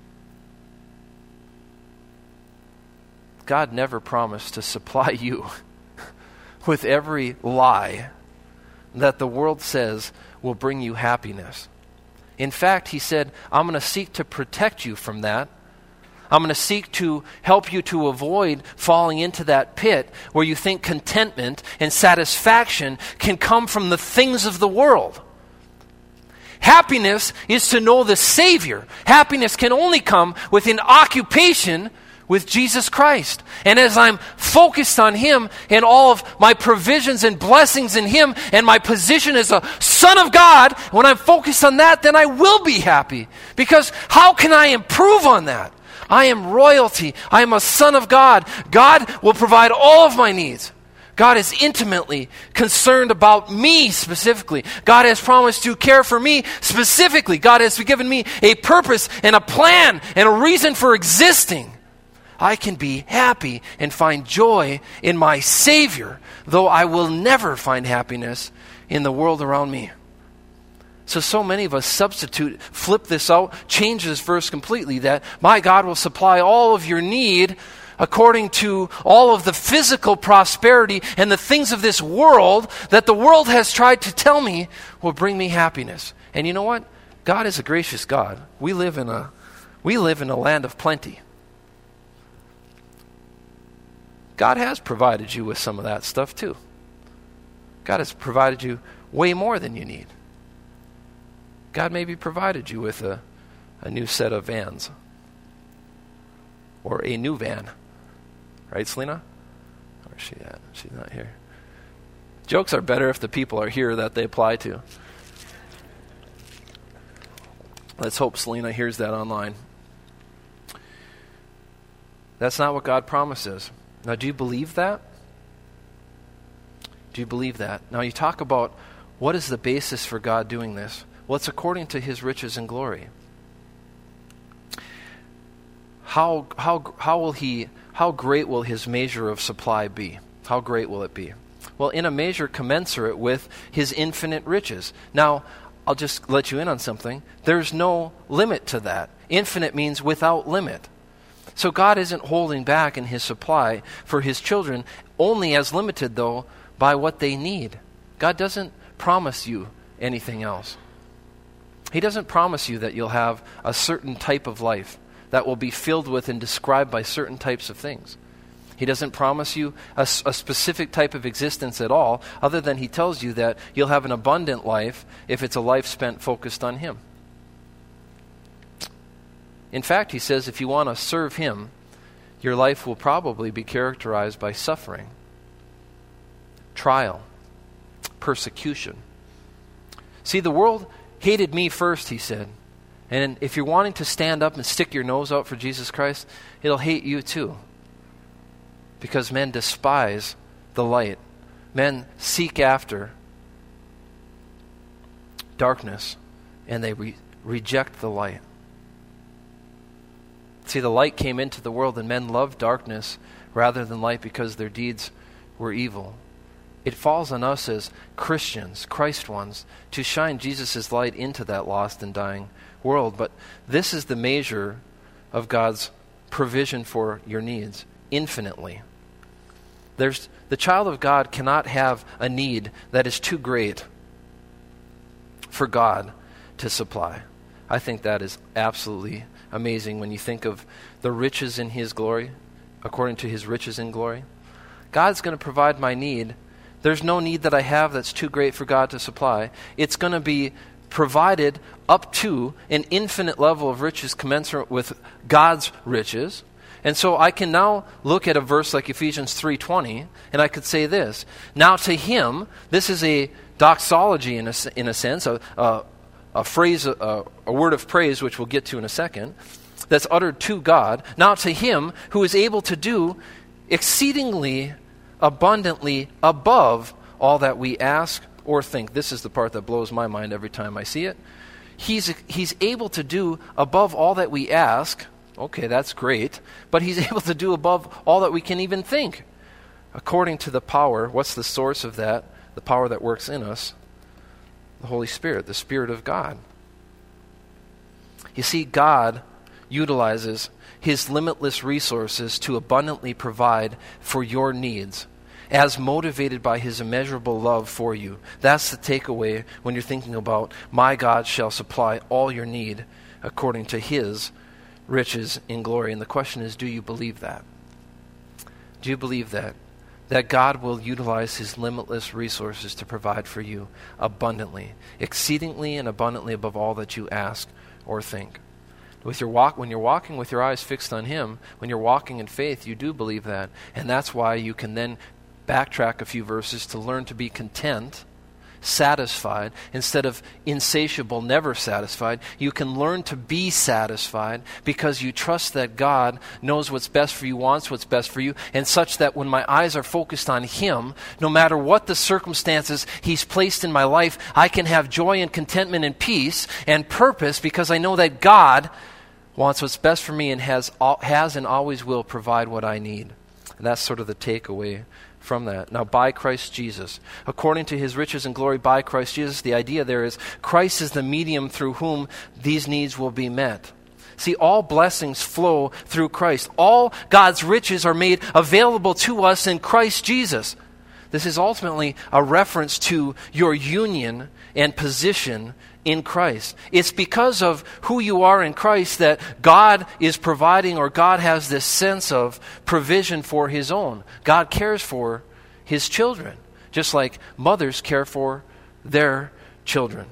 God never promised to supply you with every lie that the world says will bring you happiness. In fact, he said, I'm going to seek to protect you from that. I'm going to seek to help you to avoid falling into that pit where you think contentment and satisfaction can come from the things of the world. Happiness is to know the Savior. Happiness can only come with an occupation with Jesus Christ. And as I'm focused on him and all of my provisions and blessings in him and my position as a son of God, when I'm focused on that, then I will be happy. Because how can I improve on that? I am royalty. I am a son of God. God will provide all of my needs. God is intimately concerned about me specifically. God has promised to care for me specifically. God has given me a purpose and a plan and a reason for existing. I can be happy and find joy in my Savior, though I will never find happiness in the world around me. So many of us flip this out, change this verse completely, that my God will supply all of your need according to all of the physical prosperity and the things of this world that the world has tried to tell me will bring me happiness. And you know what? God is a gracious God. We live in a land of plenty. God has provided you with some of that stuff too. God has provided you way more than you need. God maybe provided you with a new set of vans. Or a new van. Right, Selena? Where's she at? She's not here. Jokes are better if the people are here that they apply to. Let's hope Selena hears that online. That's not what God promises. Now, do you believe that? Do you believe that? Now, you talk about what is the basis for God doing this? Well, it's according to his riches and glory. How great will his measure of supply be? How great will it be? Well, in a measure commensurate with his infinite riches. Now, I'll just let you in on something. There's no limit to that. Infinite means without limit. So God isn't holding back in his supply for his children, only as limited, though, by what they need. God doesn't promise you anything else. He doesn't promise you that you'll have a certain type of life, that will be filled with and described by certain types of things. He doesn't promise you a specific type of existence at all, other than he tells you that you'll have an abundant life if it's a life spent focused on him. In fact, he says if you want to serve him, your life will probably be characterized by suffering, trial, persecution. See, the world hated me first, he said. And if you're wanting to stand up and stick your nose out for Jesus Christ, it'll hate you too. Because men despise the light. Men seek after darkness, and they reject the light. See, the light came into the world, and men loved darkness rather than light because their deeds were evil. It falls on us as Christians, Christ ones, to shine Jesus' light into that lost and dying world. But this is the measure of God's provision for your needs, infinitely. The child of God cannot have a need that is too great for God to supply. I think that is absolutely amazing when you think of the riches in his glory, according to his riches in glory. God's going to provide my need. There's no need that I have that's too great for God to supply. It's going to be provided up to an infinite level of riches commensurate with God's riches. And so I can now look at a verse like Ephesians 3:20, and I could say this. Now to him, this is a doxology in a sense, a phrase, a word of praise, which we'll get to in a second, that's uttered to God. Now to him who is able to do exceedingly abundantly above all that we ask or think. This is the part that blows my mind every time I see it. He's able to do above all that we ask. Okay, that's great. But he's able to do above all that we can even think. According to the power, what's the source of that? The power that works in us. The Holy Spirit, the Spirit of God. You see, God utilizes his limitless resources to abundantly provide for your needs, as motivated by his immeasurable love for you. That's the takeaway when you're thinking about, my God shall supply all your need according to his riches in glory. And the question is, do you believe that? Do you believe that? That God will utilize his limitless resources to provide for you abundantly, exceedingly and abundantly above all that you ask or think. When you're walking with your eyes fixed on him, when you're walking in faith, you do believe that. And that's why you can then backtrack a few verses to learn to be content, satisfied, instead of insatiable, never satisfied. You can learn to be satisfied because you trust that God knows what's best for you, wants what's best for you, and such that when my eyes are focused on him, no matter what the circumstances he's placed in my life, I can have joy and contentment and peace and purpose because I know that God wants what's best for me and has and always will provide what I need. And that's sort of the takeaway from that. Now, by Christ Jesus, according to his riches and glory by Christ Jesus, the idea there is Christ is the medium through whom these needs will be met. See, all blessings flow through Christ. All God's riches are made available to us in Christ Jesus. This is ultimately a reference to your union and position in Christ. It's because of who you are in Christ that God is providing, or God has this sense of provision for his own. God cares for his children, just like mothers care for their children.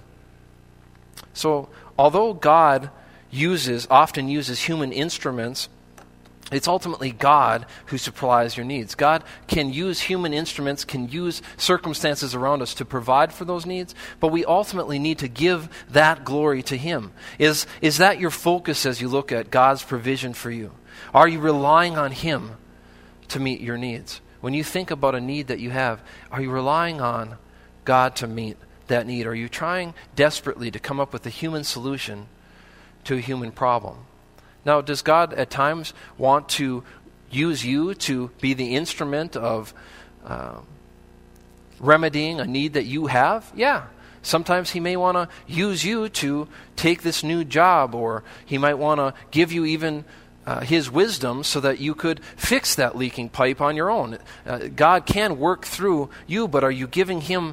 So, although God often uses human instruments, it's ultimately God who supplies your needs. God can use human instruments, can use circumstances around us to provide for those needs, but we ultimately need to give that glory to him. Is that your focus as you look at God's provision for you? Are you relying on him to meet your needs? When you think about a need that you have, are you relying on God to meet that need? Are you trying desperately to come up with a human solution to a human problem? Now, does God at times want to use you to be the instrument of remedying a need that you have? Yeah. Sometimes he may want to use you to take this new job, or he might want to give you even his wisdom so that you could fix that leaking pipe on your own. God can work through you, but are you giving him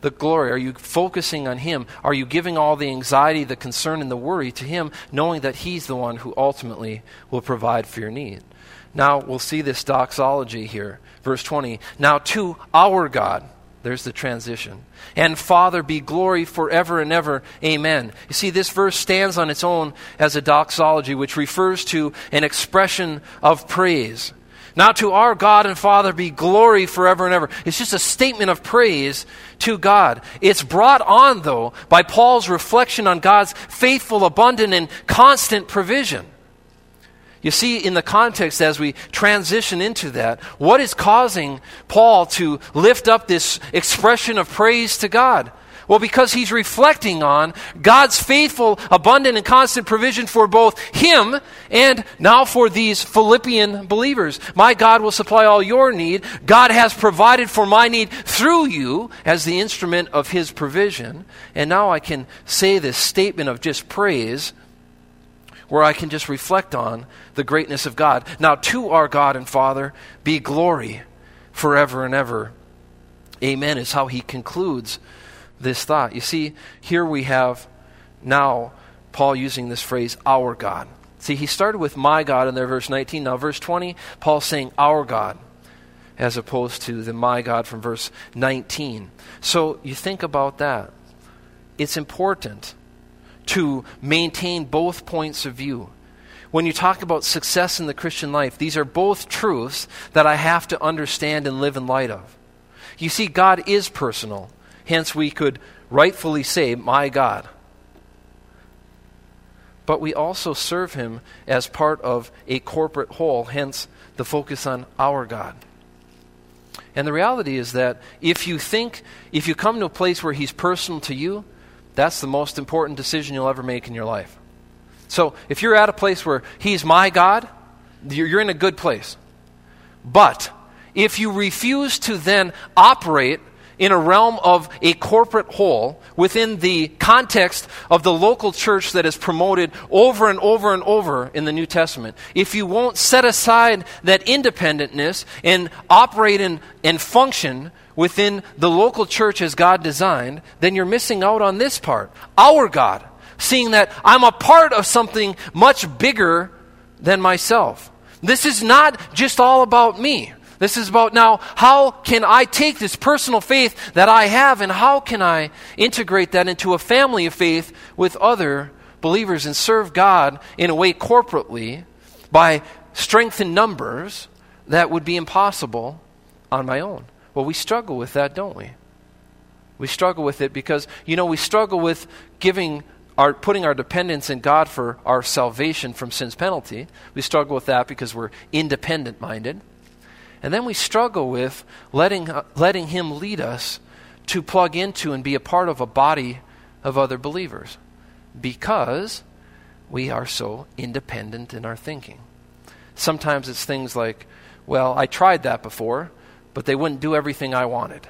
the glory? Are you focusing on Him? Are you giving all the anxiety, the concern, and the worry to Him, knowing that He's the one who ultimately will provide for your need? Now we'll see this doxology here. Verse 20, now to our God, there's the transition, and Father be glory forever and ever. Amen. You see, this verse stands on its own as a doxology, which refers to an expression of praise. Now to our God and Father be glory forever and ever. It's just a statement of praise to God. It's brought on, though, by Paul's reflection on God's faithful, abundant, and constant provision. You see, in the context as we transition into that, what is causing Paul to lift up this expression of praise to God? Well, because he's reflecting on God's faithful, abundant, and constant provision for both him and now for these Philippian believers. My God will supply all your need. God has provided for my need through you as the instrument of His provision. And now I can say this statement of just praise where I can just reflect on the greatness of God. Now to our God and Father be glory forever and ever. Amen is how he concludes this thought. You see, here we have now Paul using this phrase, our God. See, he started with my God in there, verse 19. Now verse 20, Paul's saying our God, as opposed to the my God from verse 19. So you think about that. It's important to maintain both points of view. When you talk about success in the Christian life, these are both truths that I have to understand and live in light of. You see, God is personal. Hence, we could rightfully say, my God. But we also serve Him as part of a corporate whole, hence the focus on our God. And the reality is that if you come to a place where He's personal to you, that's the most important decision you'll ever make in your life. So if you're at a place where He's my God, you're in a good place. But if you refuse to then operate in a realm of a corporate whole within the context of the local church that is promoted over and over and over in the New Testament, if you won't set aside that independentness and operate and function within the local church as God designed, then you're missing out on this part. Our God, seeing that I'm a part of something much bigger than myself. This is not just all about me. This is about now, how can I take this personal faith that I have and how can I integrate that into a family of faith with other believers and serve God in a way corporately by strength in numbers that would be impossible on my own. Well, we struggle with that, don't we? We struggle with it because, we struggle with putting our dependence in God for our salvation from sin's penalty. We struggle with that because we're independent-minded. And then we struggle with letting Him lead us to plug into and be a part of a body of other believers because we are so independent in our thinking. Sometimes it's things like, well, I tried that before, but they wouldn't do everything I wanted.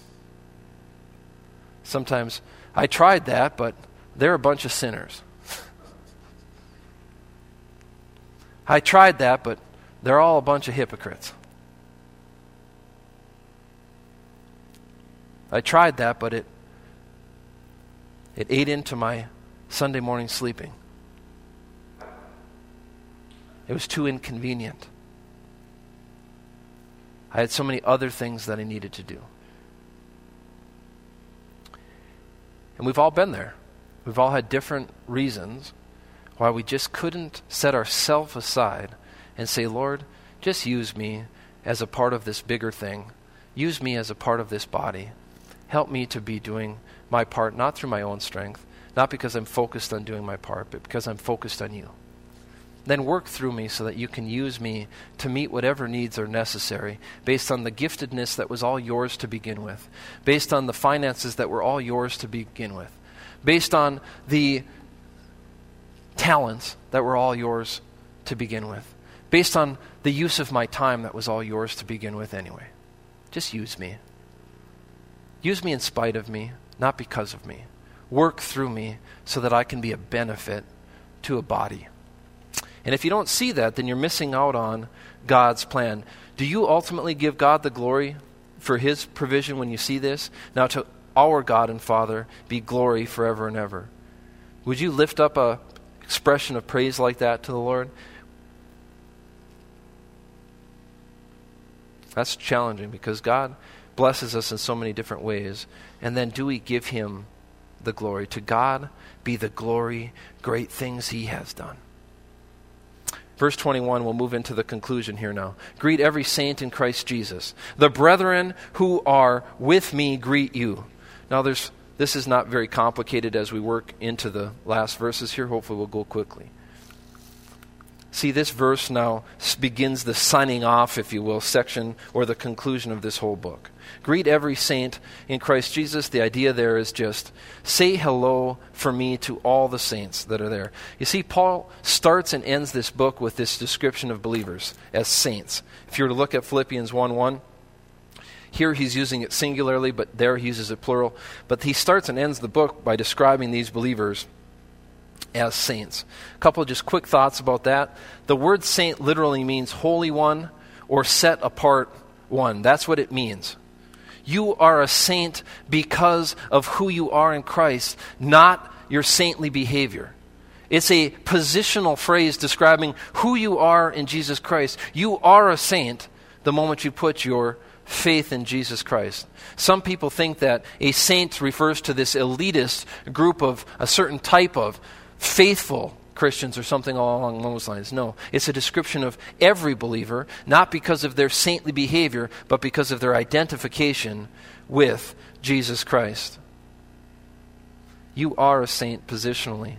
Sometimes I tried that, but they're a bunch of sinners. I tried that, but they're all a bunch of hypocrites. I tried that, but it ate into my Sunday morning sleeping. It was too inconvenient. I had so many other things that I needed to do. And we've all been there. We've all had different reasons why we just couldn't set ourselves aside and say, Lord, just use me as a part of this bigger thing. Use me as a part of this body. Help me to be doing my part, not through my own strength, not because I'm focused on doing my part, but because I'm focused on you. Then work through me so that you can use me to meet whatever needs are necessary based on the giftedness that was all yours to begin with, based on the finances that were all yours to begin with, based on the talents that were all yours to begin with, based on the use of my time that was all yours to begin with anyway. Just use me. Use me in spite of me, not because of me. Work through me so that I can be a benefit to a body. And if you don't see that, then you're missing out on God's plan. Do you ultimately give God the glory for His provision when you see this? Now, to our God and Father be glory forever and ever. Would you lift up a expression of praise like that to the Lord? That's challenging because God blesses us in so many different ways. And then do we give him the glory? To God be the glory, great things he has done. Verse 21, we'll move into the conclusion here now. Greet every saint in Christ Jesus. The brethren who are with me greet you. Now this is not very complicated as we work into the last verses here. Hopefully we'll go quickly. See, this verse now begins the signing off, if you will, section or the conclusion of this whole book. Greet every saint in Christ Jesus. The idea there is just say hello for me to all the saints that are there. You see, Paul starts and ends this book with this description of believers as saints. If you were to look at Philippians 1:1, here he's using it singularly, but there he uses it plural. But he starts and ends the book by describing these believers as saints. A couple of just quick thoughts about that. The word saint literally means holy one or set apart one. That's what it means. You are a saint because of who you are in Christ, not your saintly behavior. It's a positional phrase describing who you are in Jesus Christ. You are a saint the moment you put your faith in Jesus Christ. Some people think that a saint refers to this elitist group of a certain type of faithful Christians or something along those lines. No, it's a description of every believer, not because of their saintly behavior, but because of their identification with Jesus Christ. You are a saint positionally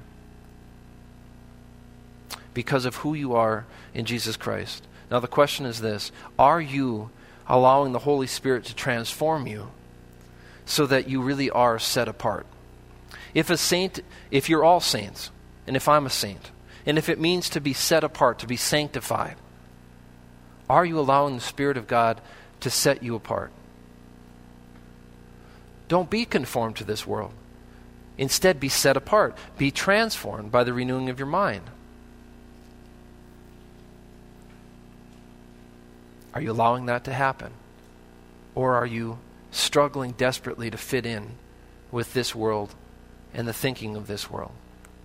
because of who you are in Jesus Christ. Now the question is this: are you allowing the Holy Spirit to transform you so that you really are set apart? If you're all saints, and if I'm a saint, and if it means to be set apart, to be sanctified, are you allowing the Spirit of God to set you apart? Don't be conformed to this world. Instead, be set apart. Be transformed by the renewing of your mind. Are you allowing that to happen? Or are you struggling desperately to fit in with this world and the thinking of this world?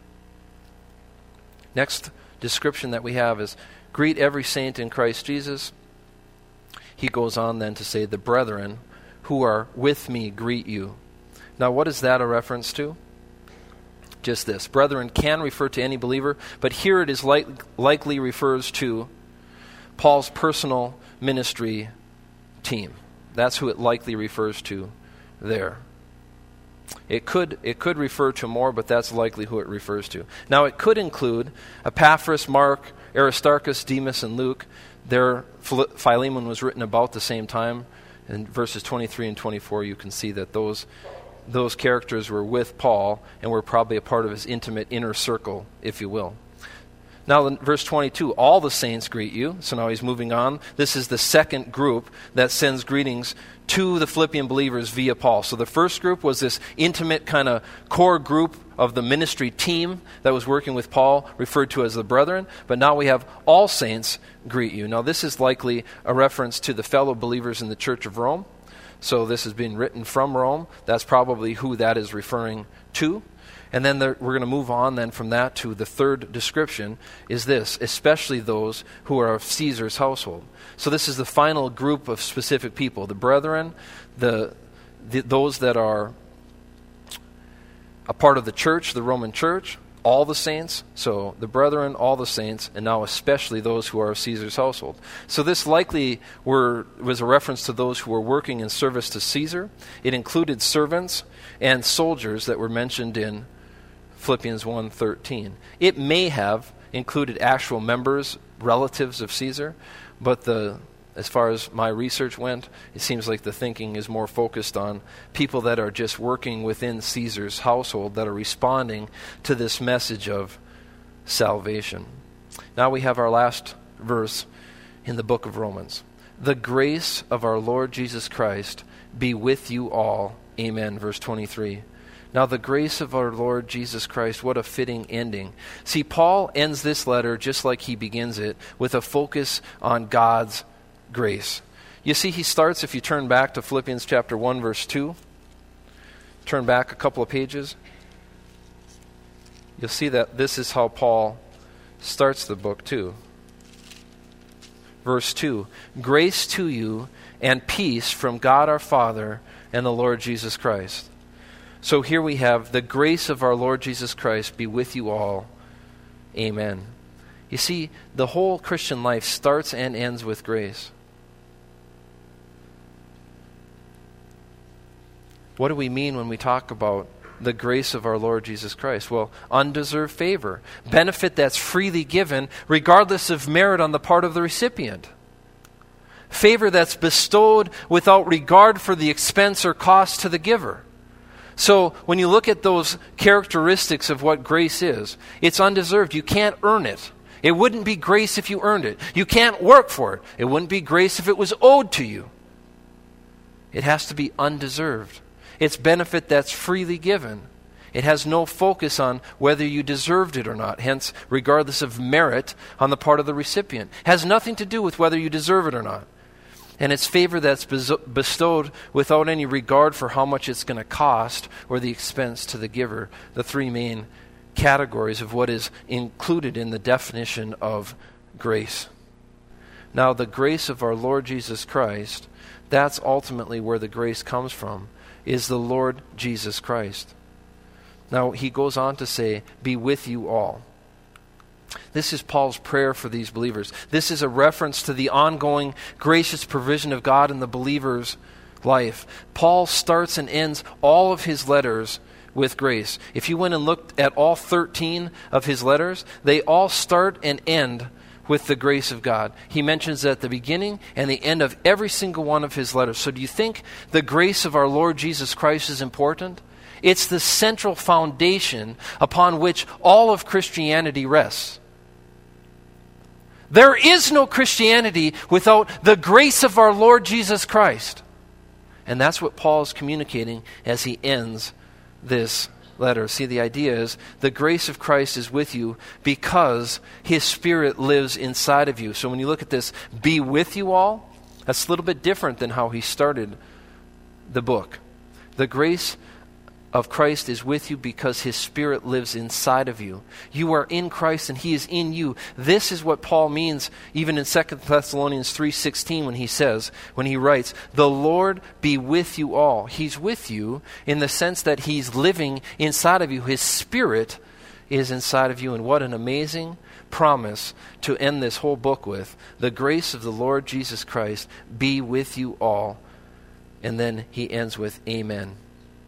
Next description that we have is greet every saint in Christ Jesus. He goes on then to say, the brethren who are with me greet you. Now what is that a reference to? Just this. Brethren can refer to any believer, but here it is likely refers to Paul's personal ministry team. That's who it likely refers to there. It could refer to more, but that's likely who it refers to. Now it could include Epaphras, Mark, Aristarchus, Demas, and Luke. Their Philemon was written about the same time. In verses 23 and 24 you can see that those characters were with Paul and were probably a part of his intimate inner circle, if you will. Now in verse 22, all the saints greet you. So now he's moving on. This is the second group that sends greetings to the Philippian believers via Paul. So the first group was this intimate kind of core group of the ministry team that was working with Paul, referred to as the brethren. But now we have all saints greet you. Now this is likely a reference to the fellow believers in the Church of Rome. So this is being written from Rome. That's probably who that is referring to. And then we're going to move on then from that to the third description is this, especially those who are of Caesar's household. So this is the final group of specific people, the brethren, those that are a part of the church, the Roman church, all the saints, so the brethren, all the saints, and now especially those who are of Caesar's household. So this likely was a reference to those who were working in service to Caesar. It included servants and soldiers that were mentioned in Philippians 1:13. It may have included actual members, relatives of Caesar, but as far as my research went, it seems like the thinking is more focused on people that are just working within Caesar's household that are responding to this message of salvation. Now we have our last verse in the book of Romans. The grace of our Lord Jesus Christ be with you all. Amen. Verse 23. Now the grace of our Lord Jesus Christ, what a fitting ending. See, Paul ends this letter just like he begins it, with a focus on God's grace. You see, he starts, if you turn back to Philippians chapter 1, verse 2, turn back a couple of pages, you'll see that this is how Paul starts the book too. Verse 2, grace to you and peace from God our Father and the Lord Jesus Christ. So here we have, the grace of our Lord Jesus Christ be with you all. Amen. You see, the whole Christian life starts and ends with grace. What do we mean when we talk about the grace of our Lord Jesus Christ? Well, undeserved favor, benefit that's freely given regardless of merit on the part of the recipient. Favor that's bestowed without regard for the expense or cost to the giver. So when you look at those characteristics of what grace is, it's undeserved. You can't earn it. It wouldn't be grace if you earned it. You can't work for it. It wouldn't be grace if it was owed to you. It has to be undeserved. It's benefit that's freely given. It has no focus on whether you deserved it or not. Hence, regardless of merit on the part of the recipient. It has nothing to do with whether you deserve it or not. And it's favor that's bestowed without any regard for how much it's going to cost or the expense to the giver. The three main categories of what is included in the definition of grace. Now, the grace of our Lord Jesus Christ, that's ultimately where the grace comes from, is the Lord Jesus Christ. Now, he goes on to say, be with you all. This is Paul's prayer for these believers. This is a reference to the ongoing gracious provision of God in the believer's life. Paul starts and ends all of his letters with grace. If you went and looked at all 13 of his letters, they all start and end with the grace of God. He mentions at the beginning and the end of every single one of his letters. So do you think the grace of our Lord Jesus Christ is important? It's the central foundation upon which all of Christianity rests. There is no Christianity without the grace of our Lord Jesus Christ. And that's what Paul is communicating as he ends this letter. See, the idea is the grace of Christ is with you because his Spirit lives inside of you. So when you look at this, be with you all, that's a little bit different than how he started the book. The grace of Christ is with you because his Spirit lives inside of you. You are in Christ and he is in you. This is what Paul means even in 2 Thessalonians 3:16 when he writes, the Lord be with you all. He's with you in the sense that he's living inside of you. His Spirit is inside of you. And what an amazing promise to end this whole book with. The grace of the Lord Jesus Christ be with you all. And then he ends with amen.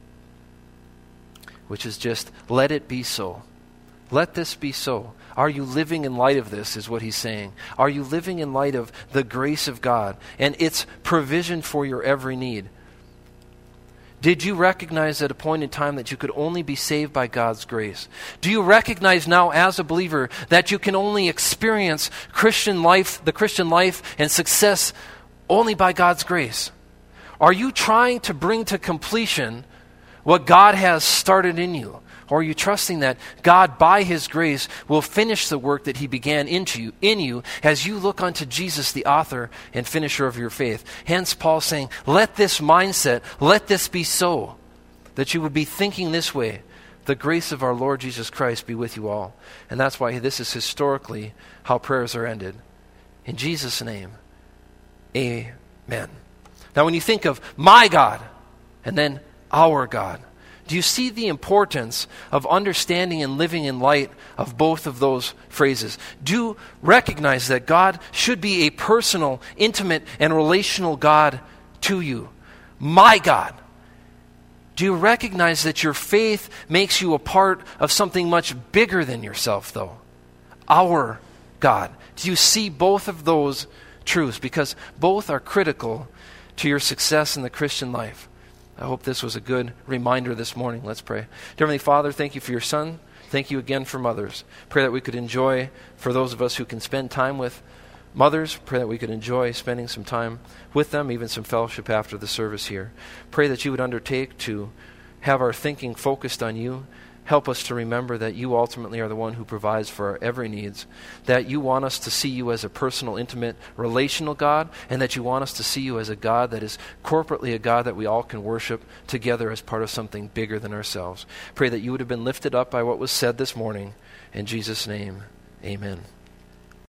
Which is just, let it be so. Let this be so. Are you living in light of this, is what he's saying. Are you living in light of the grace of God and its provision for your every need? Did you recognize at a point in time that you could only be saved by God's grace? Do you recognize now as a believer that you can only experience the Christian life and success only by God's grace? Are you trying to bring to completion what God has started in you? Or are you trusting that God, by his grace, will finish the work that he began in you as you look unto Jesus, the author and finisher of your faith? Hence, Paul saying, let this mindset, let this be so, that you would be thinking this way. The grace of our Lord Jesus Christ be with you all. And that's why this is historically how prayers are ended. In Jesus' name, amen. Now, when you think of my God, and then our God, do you see the importance of understanding and living in light of both of those phrases? Do you recognize that God should be a personal, intimate, and relational God to you? My God. Do you recognize that your faith makes you a part of something much bigger than yourself, though? Our God. Do you see both of those truths? Because both are critical to your success in the Christian life. I hope this was a good reminder this morning. Let's pray. Dear Heavenly Father, thank you for your Son. Thank you again for mothers. Pray that we could enjoy, for those of us who can spend time with mothers, pray that we could enjoy spending some time with them, even some fellowship after the service here. Pray that you would undertake to have our thinking focused on you. help us to remember that you ultimately are the one who provides for our every needs, that you want us to see you as a personal, intimate, relational God, and that you want us to see you as a God that is corporately a God that we all can worship together as part of something bigger than ourselves. Pray that you would have been lifted up by what was said this morning. In Jesus' name, amen.